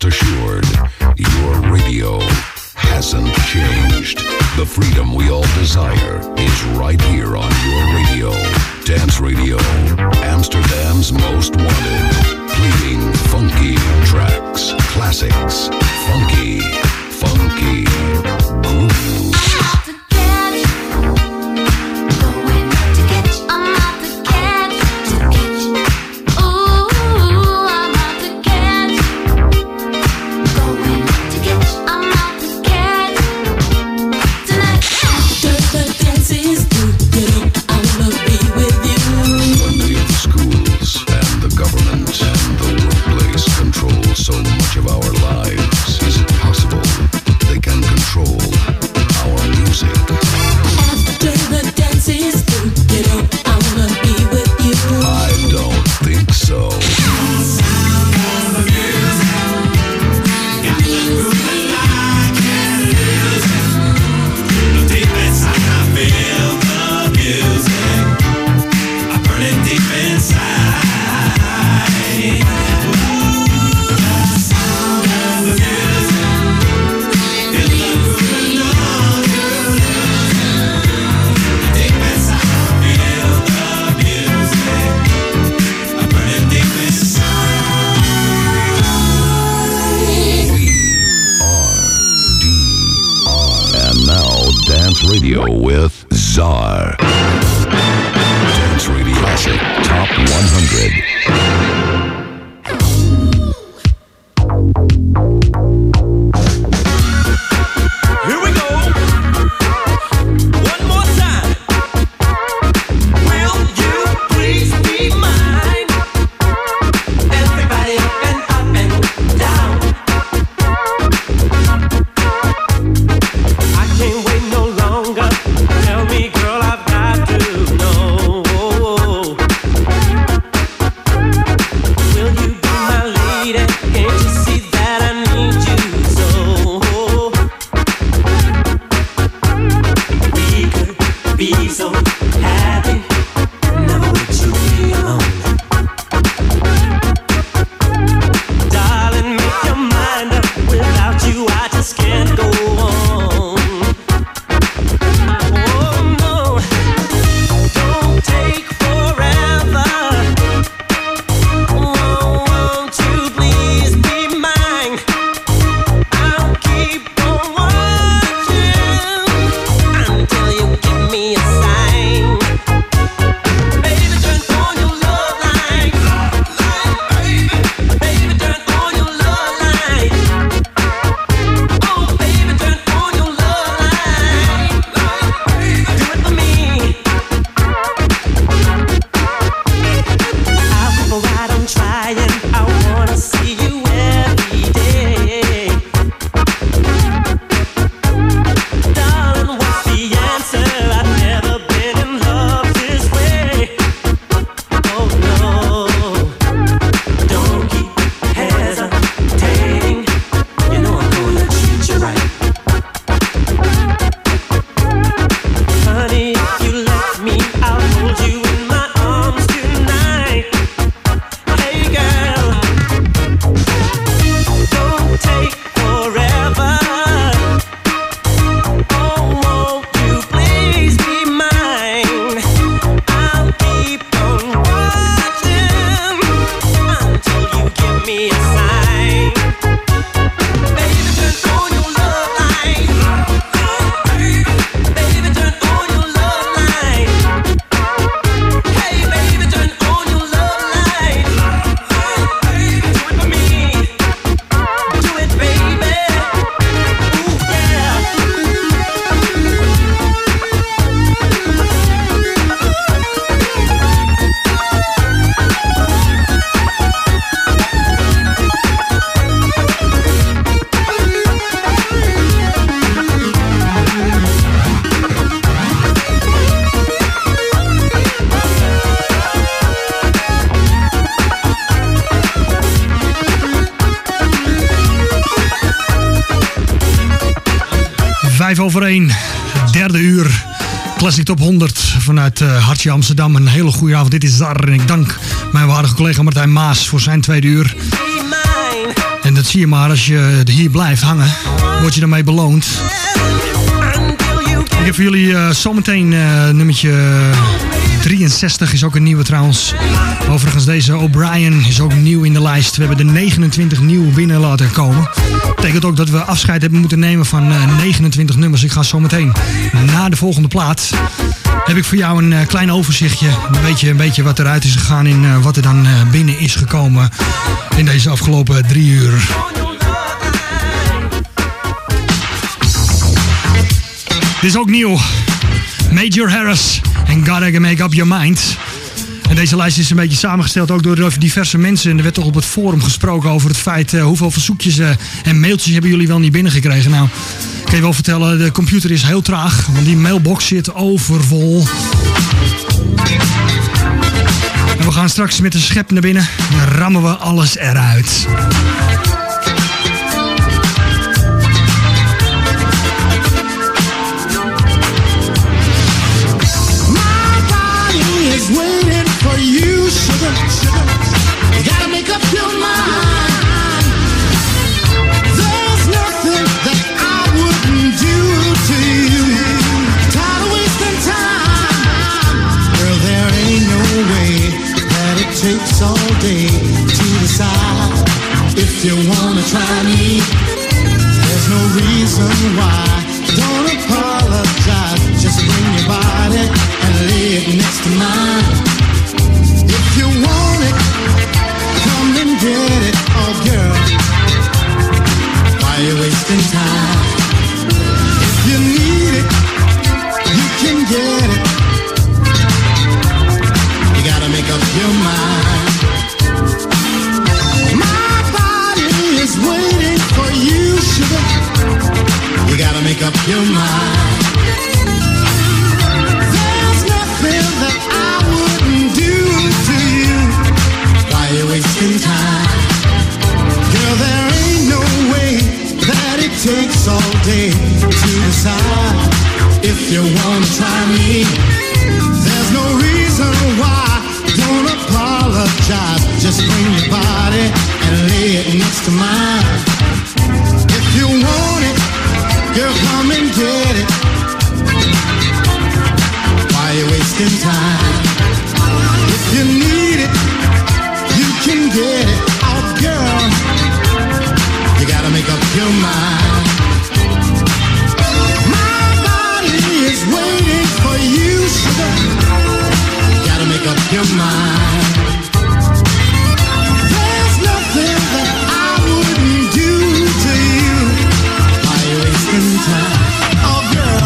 Rest assured, your radio hasn't changed. The freedom we all desire is right here on your radio. Dance Radio, Amsterdam's most wanted. Playing funky tracks, classics, funky grooves. So much of our lives. Is it possible they can control our music? After the dance is through, you know I wanna be with you. I don't think so. Sound of the music. Got the groove and I can use it. Deep inside I feel the music. I burn it deep inside. Radio with Czar. Dance Radio Classic Top 100. Over 1, derde uur, Classic Top 100 vanuit Hartje Amsterdam. Een hele goede avond, dit is Zar en ik dank mijn waardige collega Martijn Maas voor zijn tweede uur. En dat zie je maar. Als je hier blijft hangen, word je daarmee beloond. Ik heb voor jullie zometeen nummertje 63 is ook een nieuwe trouwens. Overigens deze O'Brien is ook nieuw in de lijst. We hebben de 29 nieuw binnen laten komen. Dat betekent ook dat we afscheid hebben moeten nemen van 29 nummers. Ik ga zometeen na de volgende plaat. Heb ik voor jou een klein overzichtje. Dan weet je een beetje wat eruit is gegaan en wat er dan binnen is gekomen in deze afgelopen 3 uur. Dit is ook nieuw. Major Harris en Gotta Make Up Your Mind. En deze lijst is een beetje samengesteld ook door diverse mensen. En er werd toch op het forum gesproken over het feit hoeveel verzoekjes en mailtjes hebben jullie wel niet binnengekregen. Nou, ik kan je wel vertellen, de computer is heel traag, want die mailbox zit overvol. En we gaan straks met de schep naar binnen en dan rammen we alles eruit. Waiting for you, sugar, sugar. You gotta make up your mind. There's nothing that I wouldn't do to you. Tired of wasting time. Girl, there ain't no way that it takes all day to decide if you wanna try me. There's no reason why. Don't apologize. Just bring your body and lay it next to mine. If you want it, come and get it, oh girl. Why you wasting time? If you need it, you can get it. You gotta make up your mind. My body is waiting for you, sugar. You gotta make up your mind. There's nothing that I wouldn't do to you. Why you wasting time? Girl, there ain't no way that it takes all day to decide if you wanna try me. There's no reason why. Don't apologize. Just bring your body and lay it next to mine. If you want it, girl, come and get it. Why you wasting time? If you need it, you can get it. Oh, girl, you gotta make up your mind. My body is waiting for you, sugar. You gotta make up your mind. There's nothing that I wouldn't do to you. Why you wasting time? Oh, girl.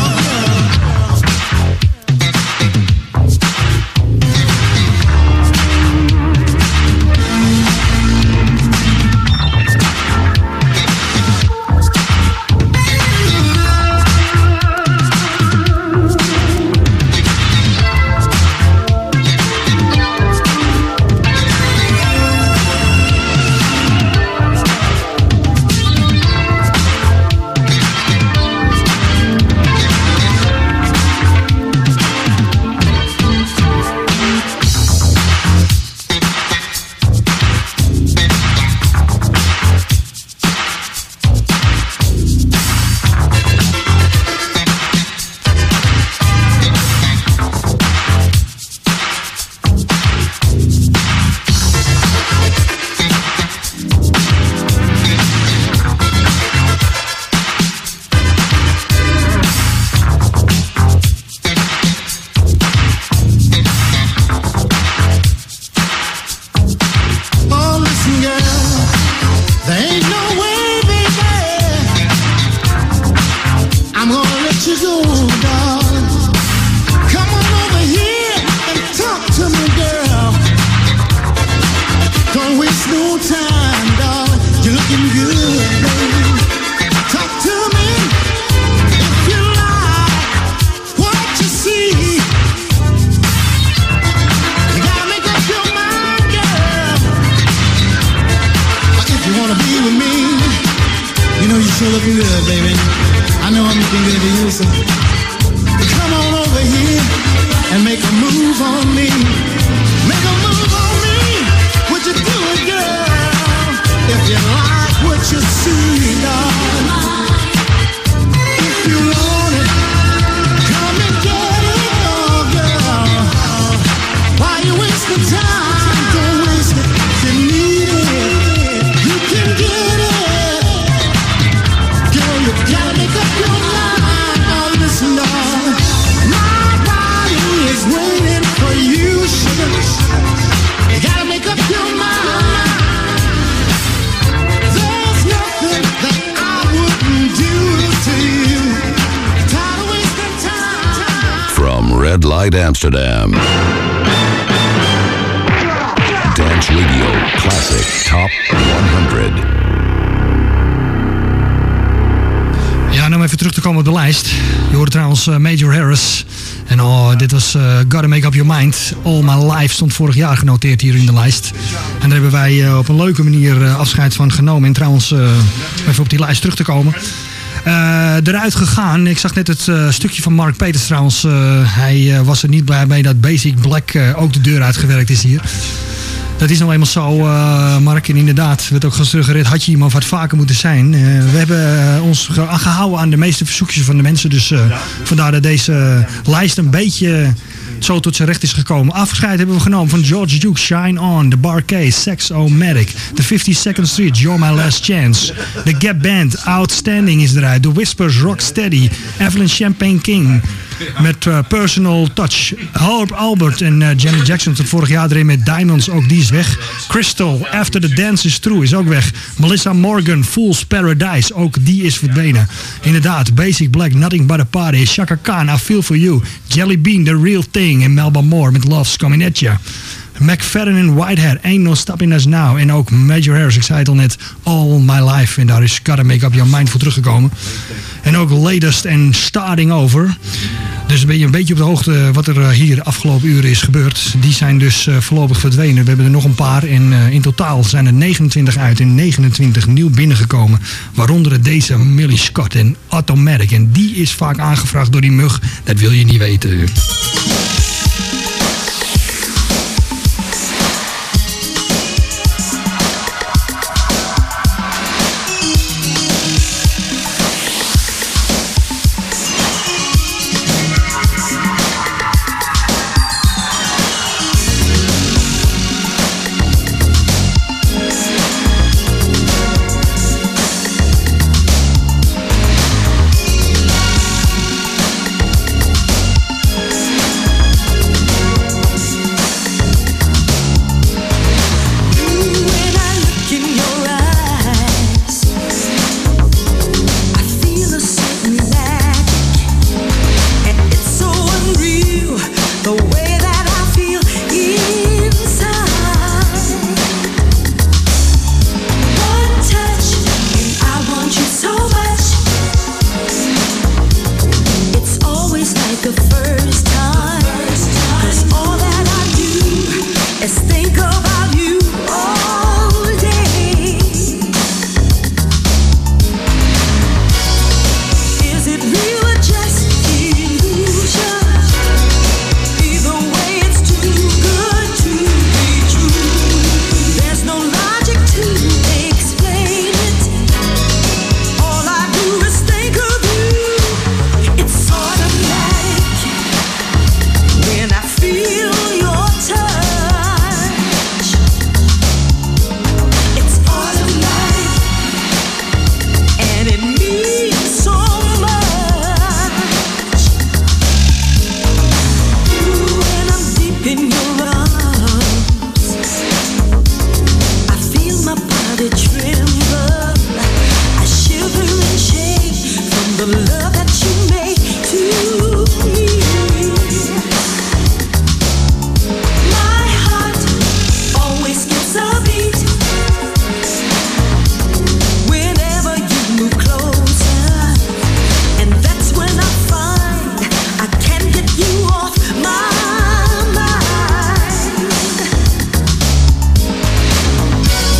you see, darling. If you want it, come and get it, oh girl. Why you wasting time? Don't waste it. If you need it, you can get it. Girl, you gotta make up your mind. Oh, listen, darling. My body is waiting for you, sugar. You gotta make up your mind. There's nothing that I wouldn't do to you. Tired of wasting time. From Red Light Amsterdam. Dance Radio Classic Top 100. Ja, nou even terug te komen op de lijst. Je hoorde trouwens Major Harris. En dit was Gotta Make Up Your Mind. All My Life stond vorig jaar genoteerd hier in de lijst. En daar hebben wij op een leuke manier afscheid van genomen. En trouwens, even op die lijst terug te komen. Eruit gegaan. Ik zag net het stukje van Mark Peters trouwens. Hij was er niet blij mee dat Basic Black ook de deur uitgewerkt is hier. Dat is nou eenmaal zo, Mark. En inderdaad, werd ook gesuggereerd, had je iemand wat vaker moeten zijn. We hebben ons gehouden aan de meeste verzoekjes van de mensen. Dus vandaar dat deze lijst een beetje zo tot zijn recht is gekomen. Afscheid hebben we genomen van George Duke, Shine On, The Bar-Kays, Sex-O-Matic, The 52nd Street, You're My Last Chance, The Gap Band, Outstanding is eruit, The Whispers, Rocksteady, Evelyn Champagne King met Personal Touch, Herb Albert en Janet Jackson tot vorig jaar erin met Diamonds, ook die is weg. Crystal, After the Dance is Through is ook weg. Melissa Morgan, Fool's Paradise, ook die is verdwenen. Inderdaad, Basic Black, Nothing But a Party, Chaka Khan, I Feel For You, Jelly Bean, The Real Thing en Melba Moore met Love's Coming At Ya. McFadden en Whitehead, Ain't No Stopping Us Now. En ook Major Harris, ik zei het al net, All My Life. En daar is Gotta Make Up Your Mind voor teruggekomen. En ook Latest en Starting Over. Dus ben je een beetje op de hoogte wat er hier de afgelopen uren is gebeurd. Die zijn dus voorlopig verdwenen. We hebben er nog een paar. En in totaal zijn er 29 uit en 29 nieuw binnengekomen. Waaronder deze Millie Scott en Automatic. En die is vaak aangevraagd door die mug. Dat wil je niet weten.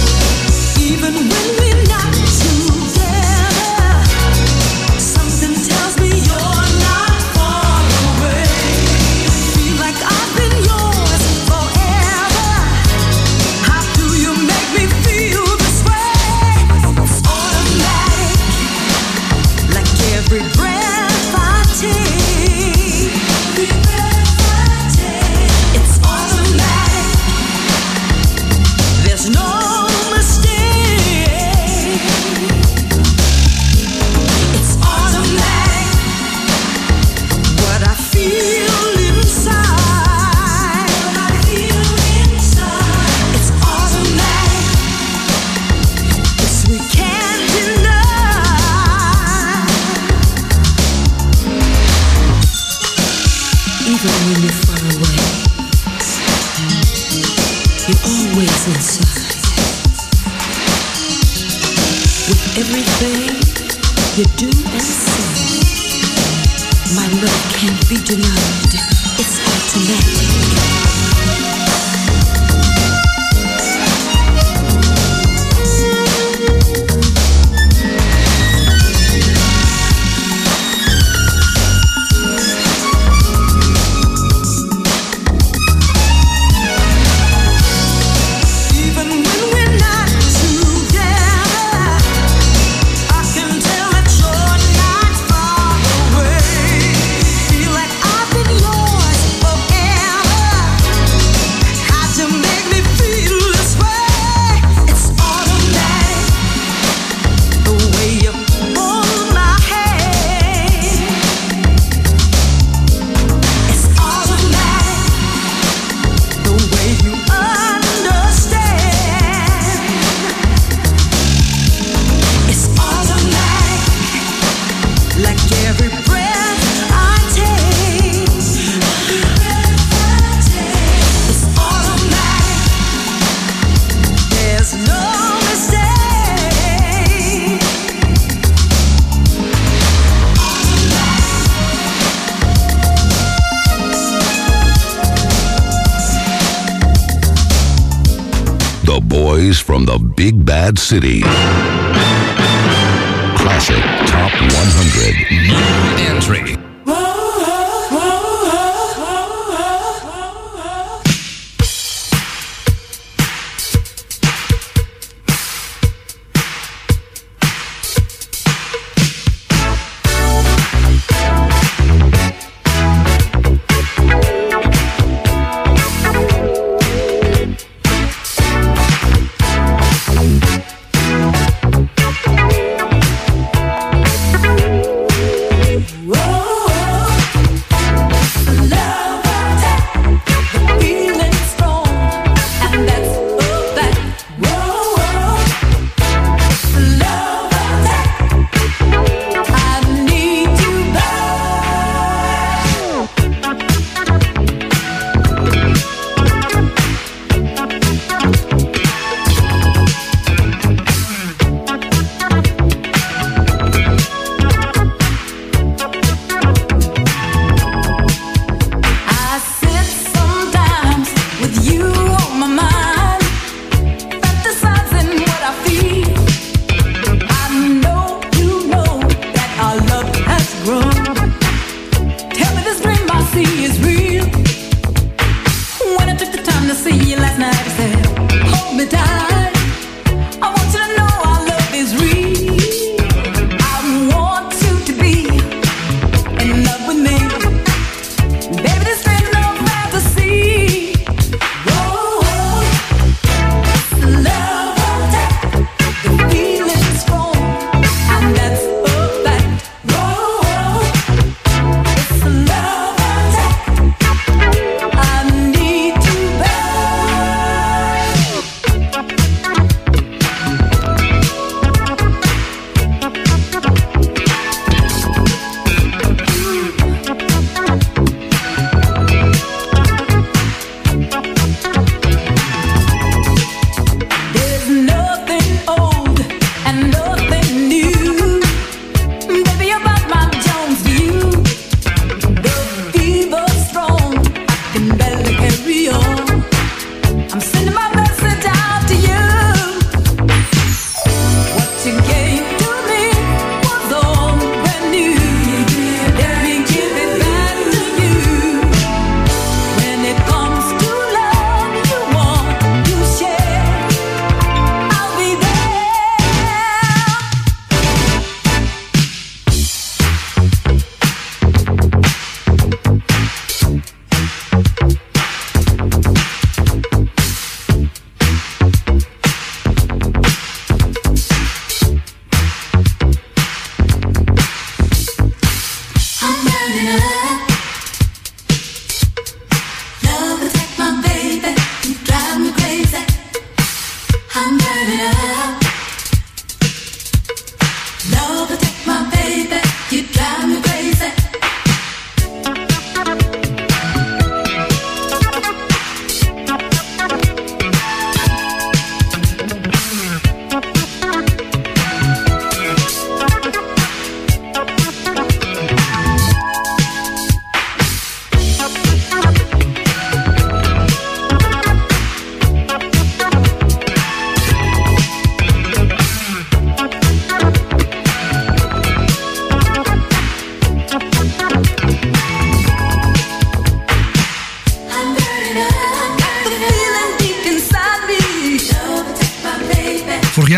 Even when we're not together, something Even when you're far away, you're always inside. With everything you do and say, my love can't be denied. It's automatic. From the Big Bad City. Classic Top 100. New entry. Whoa.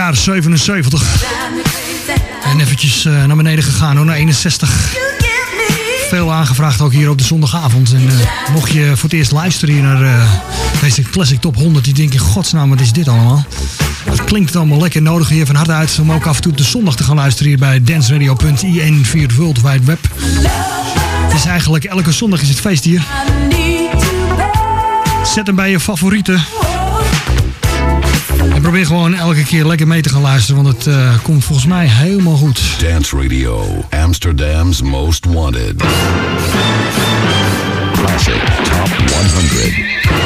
jaar 77. En eventjes naar beneden gegaan, hoor, naar 61. Veel aangevraagd ook hier op de zondagavond. En mocht je voor het eerst luisteren hier naar deze Classic Top 100... die denk je, godsnaam, wat is dit allemaal? Het klinkt allemaal lekker, nodig je van harte uit om ook af en toe op de zondag te gaan luisteren hier bij danceradio.in via het World Wide Web. Het is eigenlijk, elke zondag is het feest hier. Zet hem bij je favorieten. En probeer gewoon elke keer lekker mee te gaan luisteren, want het komt volgens mij helemaal goed. Dance Radio, Amsterdam's Most Wanted. Classic Top 100.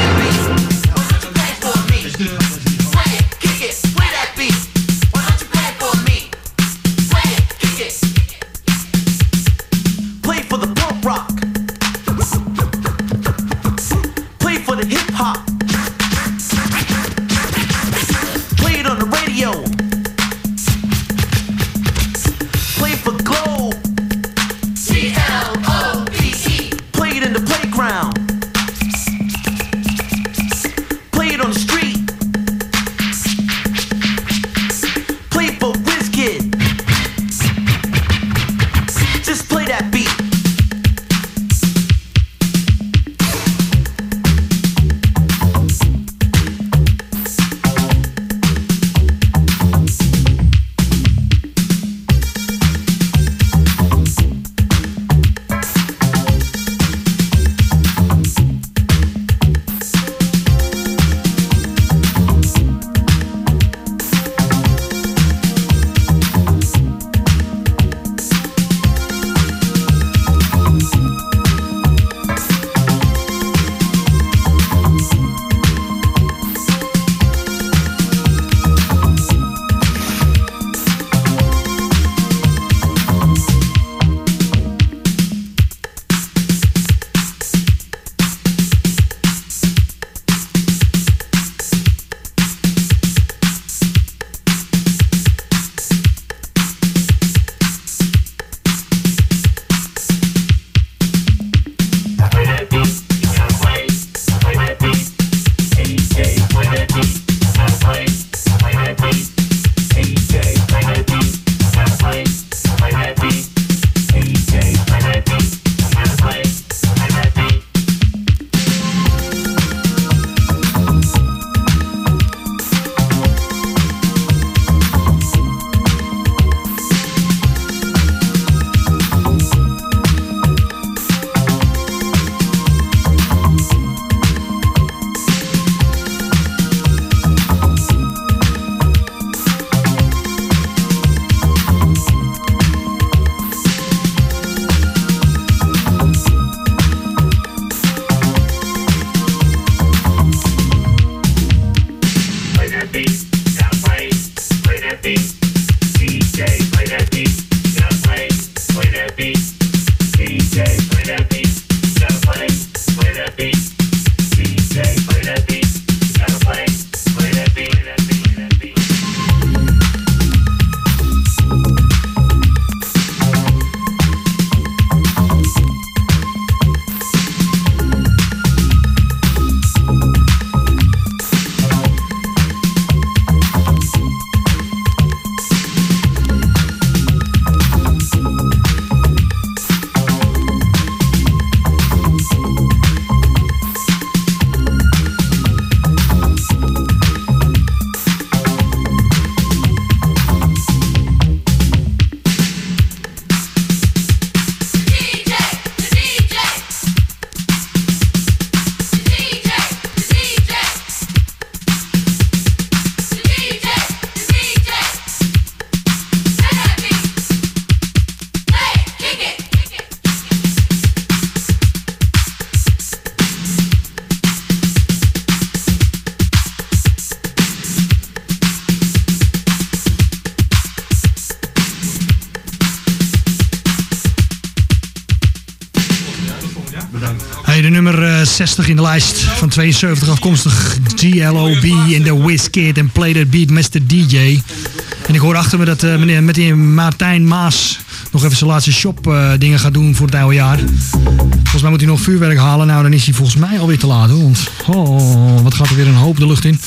Hey, de nummer 60 in de lijst van 72 afkomstig. GLOB in de Wizkid en Play That Beat Mr. DJ. En ik hoor achter me dat meneer Martijn Maas nog even zijn laatste shop dingen gaat doen voor het oude jaar. Volgens mij moet hij nog vuurwerk halen. Nou, dan is hij volgens mij alweer te laat, hoor. Want wat gaat er weer een hoop de lucht in.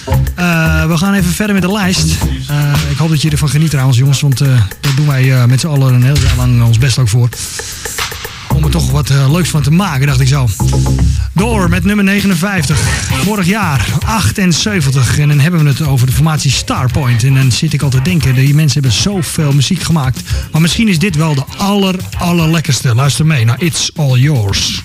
We gaan even verder met de lijst. Ik hoop dat je ervan geniet trouwens, jongens. Want daar doen wij met z'n allen een heel jaar lang ons best ook voor. Om er toch wat leuks van te maken, dacht ik zo. Door met nummer 59. Vorig jaar 78. En dan hebben we het over de formatie Starpoint. En dan zit ik al te denken, die mensen hebben zoveel muziek gemaakt. Maar misschien is dit wel de allerlekkerste. Luister mee naar It's All Yours.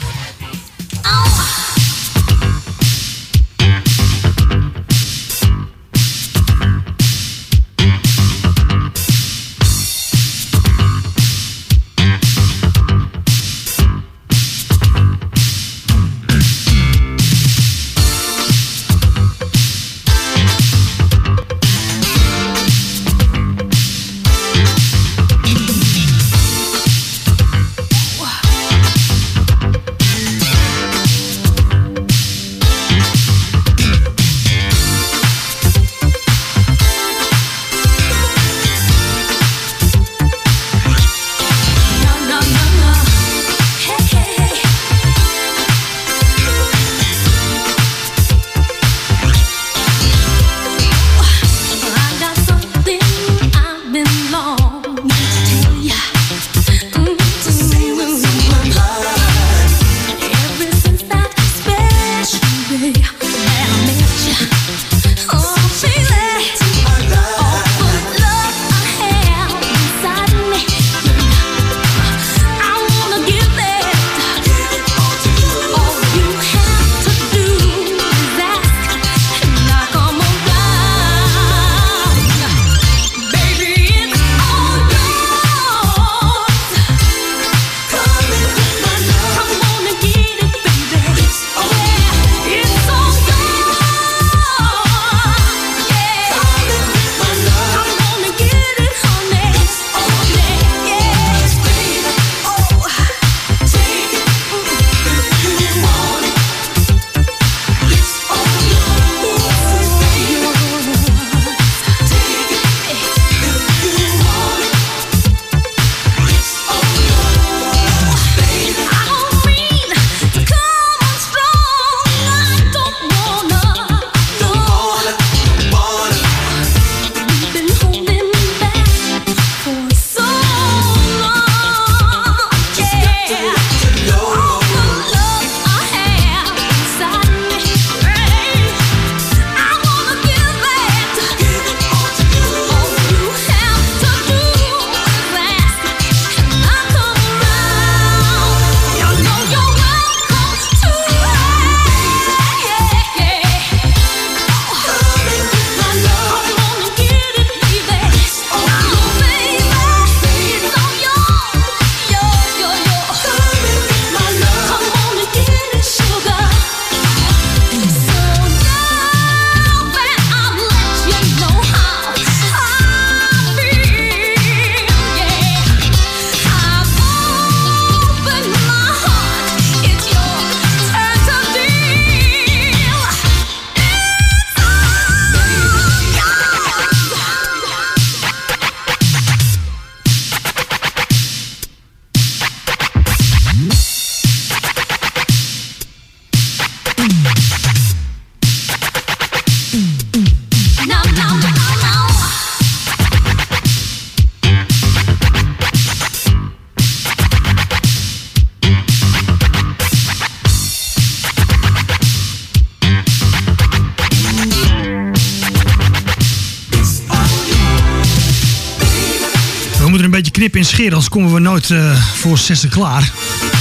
Knippen en scheren, anders komen we nooit voor 6 klaar.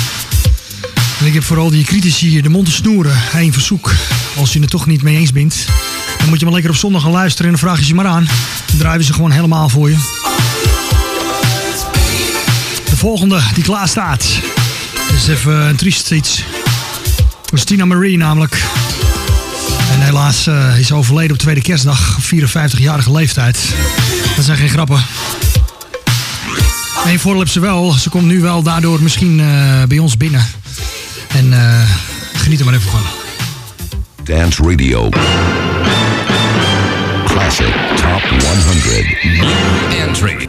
En ik heb vooral die critici de mond te snoeren. Een verzoek, als je het toch niet mee eens bent, dan moet je maar lekker op zondag gaan luisteren en dan vraag je ze maar aan. Dan draaien ze gewoon helemaal voor je. De volgende die klaar staat is even een triest iets. Christina Marie namelijk. En helaas is ze overleden op tweede kerstdag op 54-jarige leeftijd. Dat zijn geen grappen. Eén voordeel heeft ze wel. Ze komt nu wel daardoor misschien bij ons binnen. En geniet er maar even van. Dance Radio. Classic Top 100. New entry.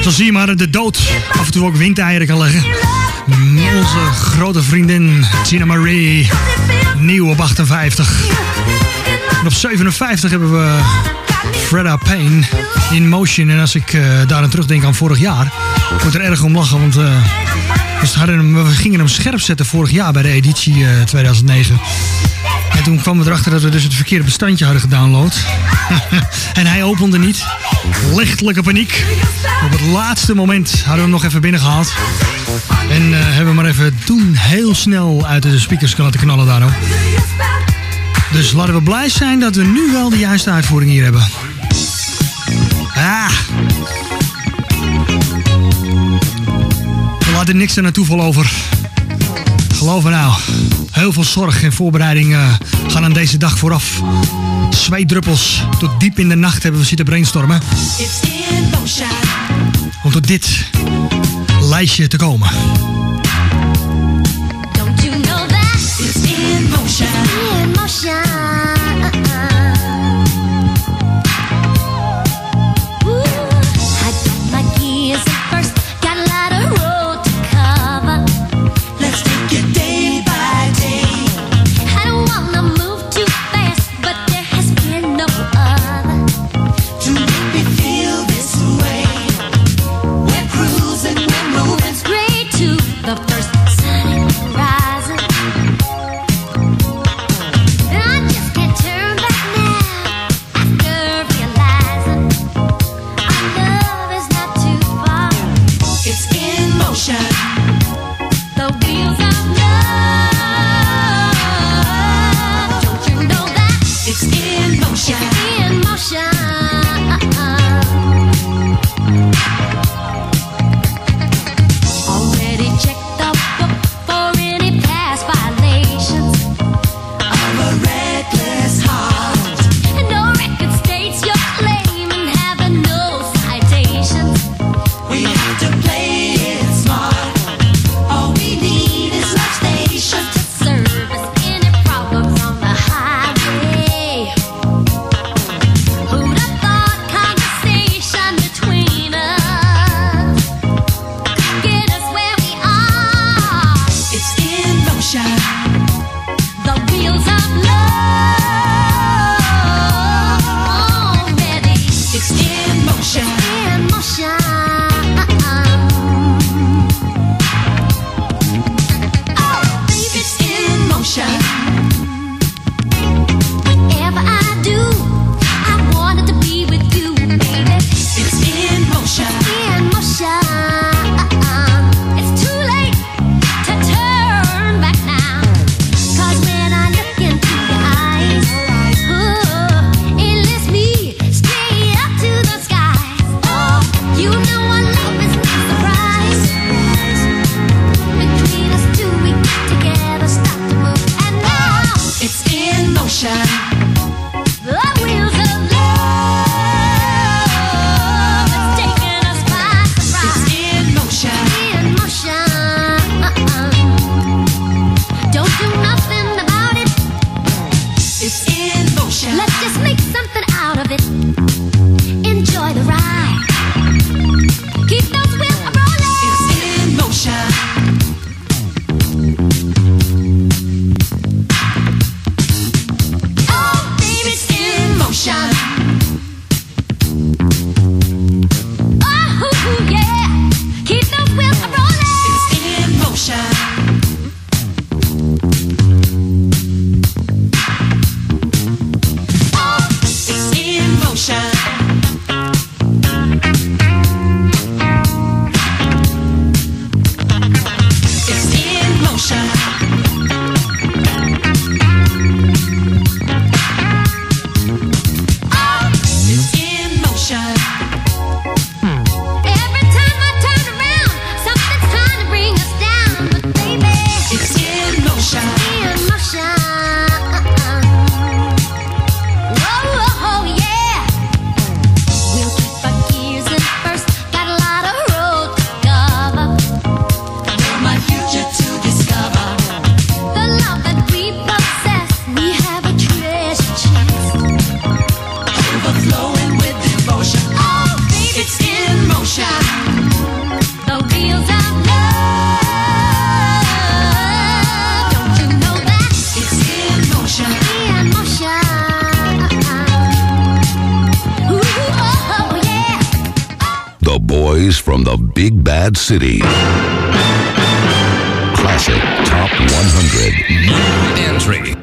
Zo zie je maar de dood af en toe ook windeieren kan leggen. Onze grote vriendin Gina Marie, nieuw op 58. En op 57 hebben we Freda Payne, In Motion. En als ik daar aan terugdenk aan vorig jaar, moet er erg om lachen. Want we gingen hem scherp zetten vorig jaar bij de editie 2009. En toen kwamen we erachter dat we dus het verkeerde bestandje hadden gedownload. En hij opende niet. Lichtelijke paniek. Op het laatste moment hadden we hem nog even binnengehaald. En hebben we maar even toen heel snel uit de speakers laten knallen daar ook. Dus laten we blij zijn dat we nu wel de juiste uitvoering hier hebben. We laten niks er naar toeval over. Geloof me nou. Heel veel zorg en voorbereiding gaan aan deze dag vooraf. Zweetdruppels. Tot diep in de nacht hebben we zitten brainstormen. Om tot dit lijstje te komen. Don't you know that it's in motion? In motion. I got my gears in first, got a lot of road to cover. Let's take it day by day. I don't wanna move too fast, but there has been no other to make me feel this way. We're cruising, we're moving straight to the first sun rising. And I just can't turn back now after realizing our love is not too far. It's in motion. The wheels of love. Don't you know that it's in motion? In motion. Already checked the book for any past violations of a reckless heart. And no record states your claim and having no citations. We have to play it smart. All we need is love station to service any problems on the highway. Who'd have thought conversation between us get us where we are? It's in motion. The wheels of love already. It's in motion. In motion. Oh, baby, it's in motion. Whatever I do, I wanted to be with you, baby. It's in motion. In motion. It's too late to turn back now. 'Cause when I look into your eyes, it lifts me straight up to the skies. Oh, you know our love is no surprise. Between us two, we get together, start to move, and now it's in motion. The wheels of love, it's taking us by surprise. It's in motion. In motion. Don't do nothing about it. It's in motion. Let's just make something out of it. Enjoy the ride. Keep those wheels rolling. It's in motion. Oh, baby, it's in motion. Oh, yeah. Keep those wheels rolling. It's in motion. Oh, it's in motion. It's in motion. Oh, it's in motion. Every time I turn around, something's trying to bring us down. But baby, it's in motion. In motion. Whoa, yeah. We'll keep our gears in first. Got a lot of road to cover. Know my future to discover. The love that we possess, we have a treasure chest. Overflowing with devotion. Oh, baby, it's in motion. boys from the big bad city. Classic Top 100. New entry.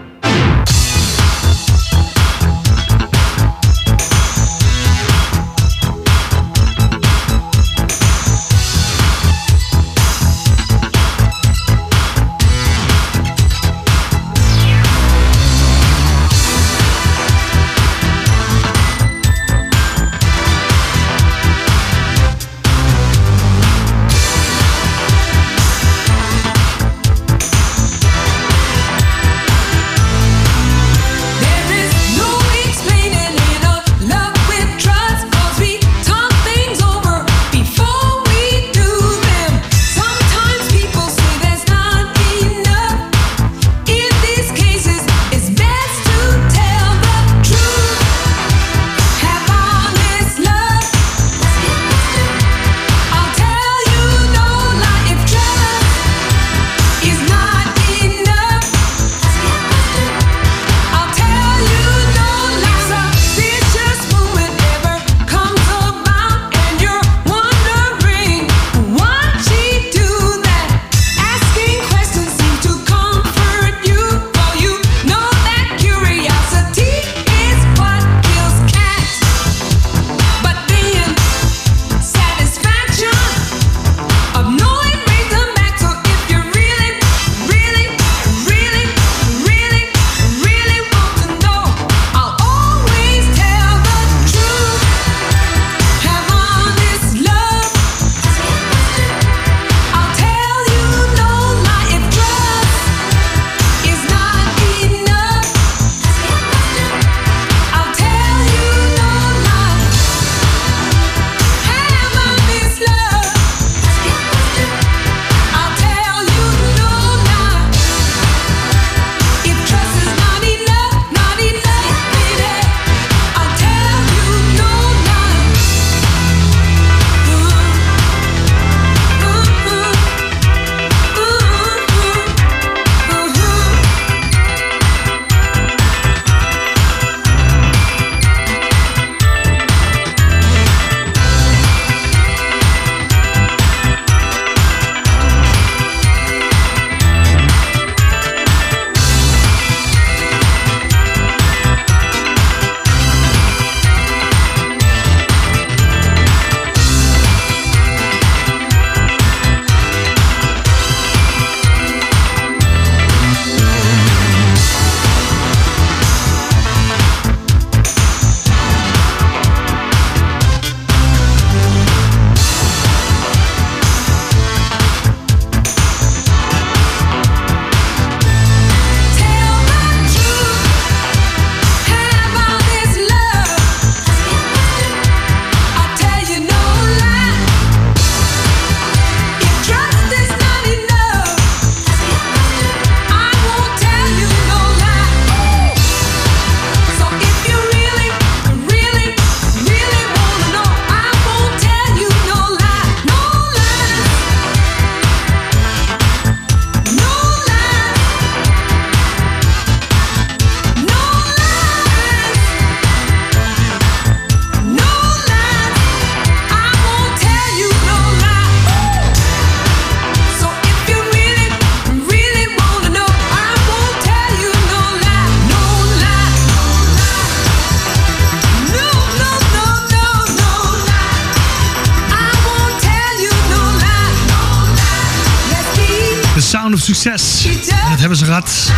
Sound of Success. En dat hebben ze gehad.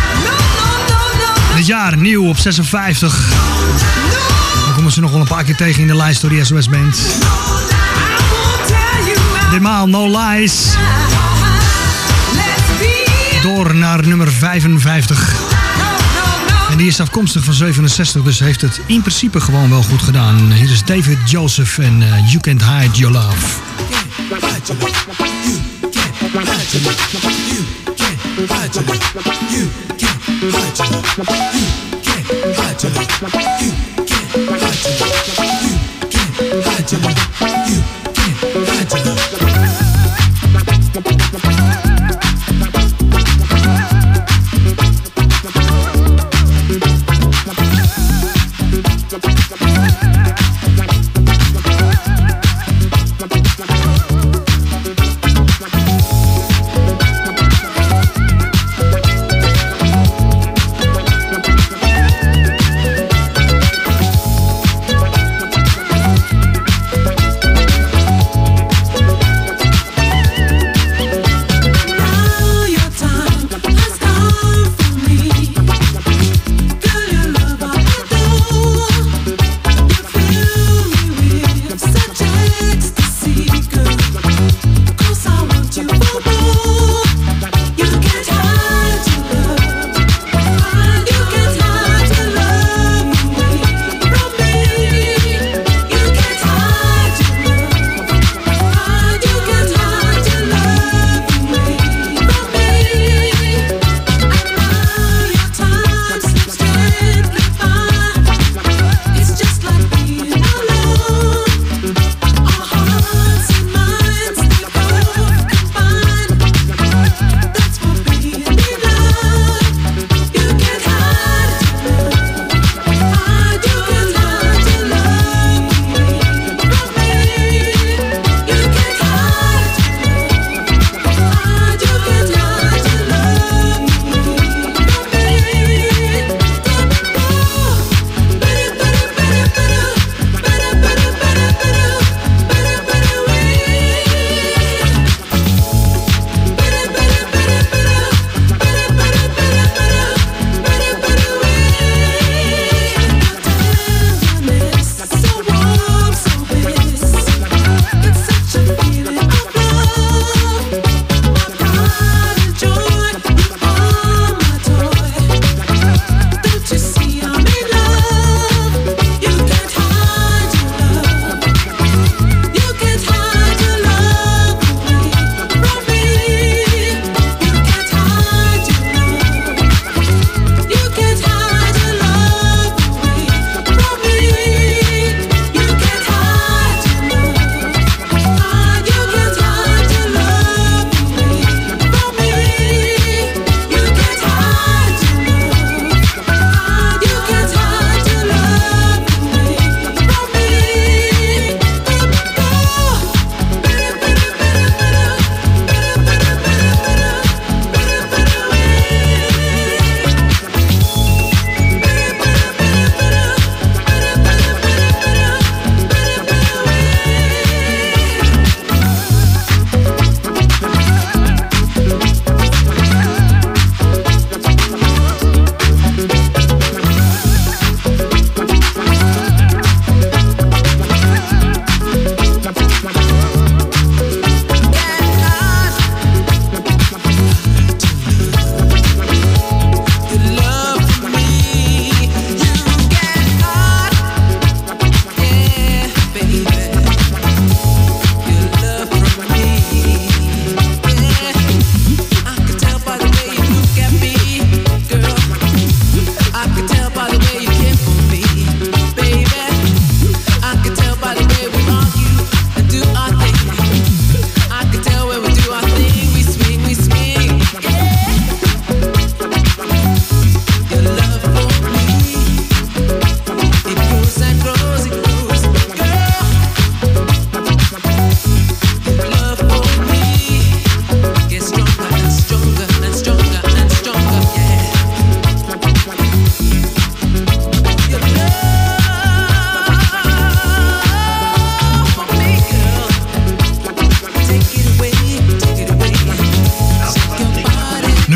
Dit jaar nieuw op 56. Dan komen ze nog wel een paar keer tegen in de lijst door die SOS Band. Ditmaal No Lies. Door naar nummer 55. En die is afkomstig van 67, dus heeft het in principe gewoon wel goed gedaan. Hier is David Joseph en You Can't Hide Your Love.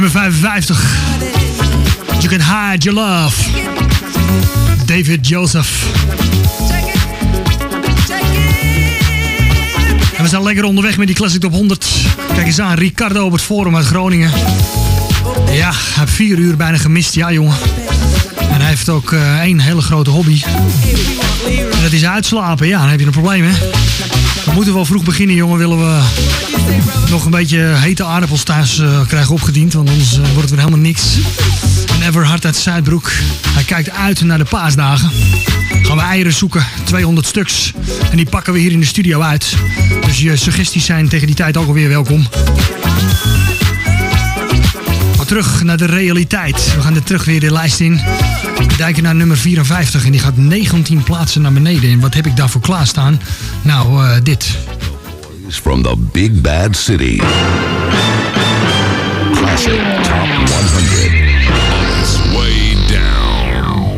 nummer 55. You Can Hide Your Love. David Joseph. En we zijn lekker onderweg met die Classic Top 100. Kijk eens aan, Ricardo op het Forum uit Groningen. Ja, hij heeft 4 uur bijna gemist, ja jongen. En hij heeft ook één hele grote hobby. En dat is uitslapen, ja, dan heb je een probleem, hè. We moeten wel vroeg beginnen, jongen, willen we nog een beetje hete aardappels thuis krijgen opgediend. Want anders wordt het weer helemaal niks. En Everhard uit Zuidbroek, hij kijkt uit naar de paasdagen. Gaan we eieren zoeken, 200 stuks. En die pakken we hier in de studio uit. Dus je suggesties zijn tegen die tijd ook alweer welkom. Maar terug naar de realiteit. We gaan er terug weer de lijst in. We kijken naar nummer 54 en die gaat 19 plaatsen naar beneden. En wat heb ik daarvoor klaarstaan? Nou, dit. From the Big Bad City. Classic Top 100. It's way down.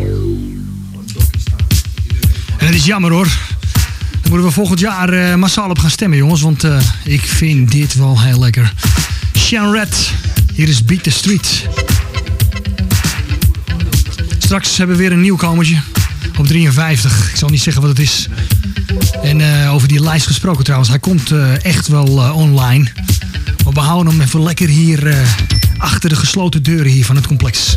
En het is jammer hoor. Daar moeten we volgend jaar massaal op gaan stemmen, jongens. Want ik vind dit wel heel lekker. Sharon Red. Hier is Beat the Street. Straks hebben we weer een nieuwkomertje op 53. Ik zal niet zeggen wat het is. En over die lijst gesproken trouwens. Hij komt echt wel online. Maar we houden hem even lekker hier achter de gesloten deuren hier van het complex.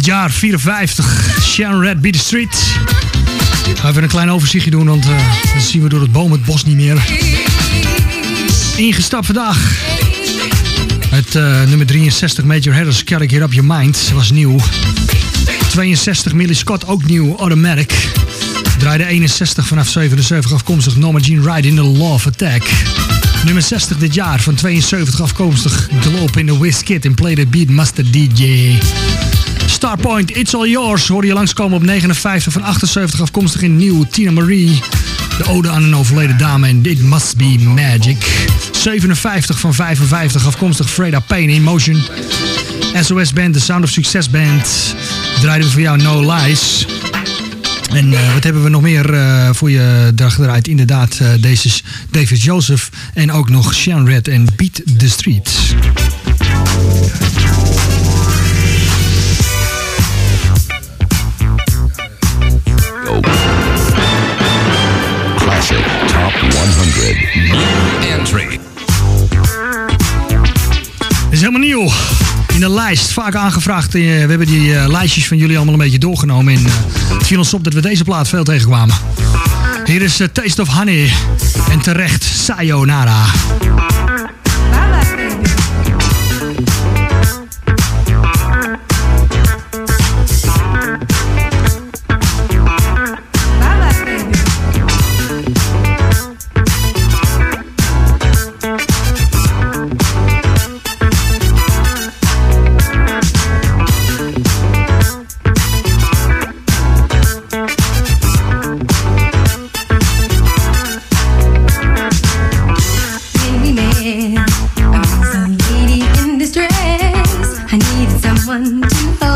jaar 54. Sharon Red, Beat the Street. Ik ga even een klein overzichtje doen, want dan zien we door het boom het bos niet meer. Ingestapt vandaag. Het nummer 63, Major Headers, Gotta Get Up Your Mind, was nieuw. 62, Millie Scott, ook nieuw, Automatic. Draaide 61 vanaf 77 afkomstig, Norma Jean Wright in The Love Attack. Nummer 60 dit jaar, van 72 afkomstig, Globe in the Wizkid en Play the Beat, Master DJ. Starpoint, It's All Yours, hoorde je langskomen op 59 van 78 afkomstig in nieuw, Tina Marie. De ode aan een overleden dame en It Must Be Magic. 57 van 55 afkomstig, Freda Payne, Emotion. SOS Band, The Sound of Success Band. Draaiden we voor jou No Lies. En wat hebben we nog meer voor je dag gedraaid? Inderdaad, deze is David Joseph en ook nog Sharon Red en Beat the Street. Classic Top 100 New Entry. Dit is helemaal nieuw. In de lijst, vaak aangevraagd. We hebben die lijstjes van jullie allemaal een beetje doorgenomen. En het viel ons op dat we deze plaat veel tegenkwamen. Hier is Taste of Honey. En terecht, Sayonara. Someone to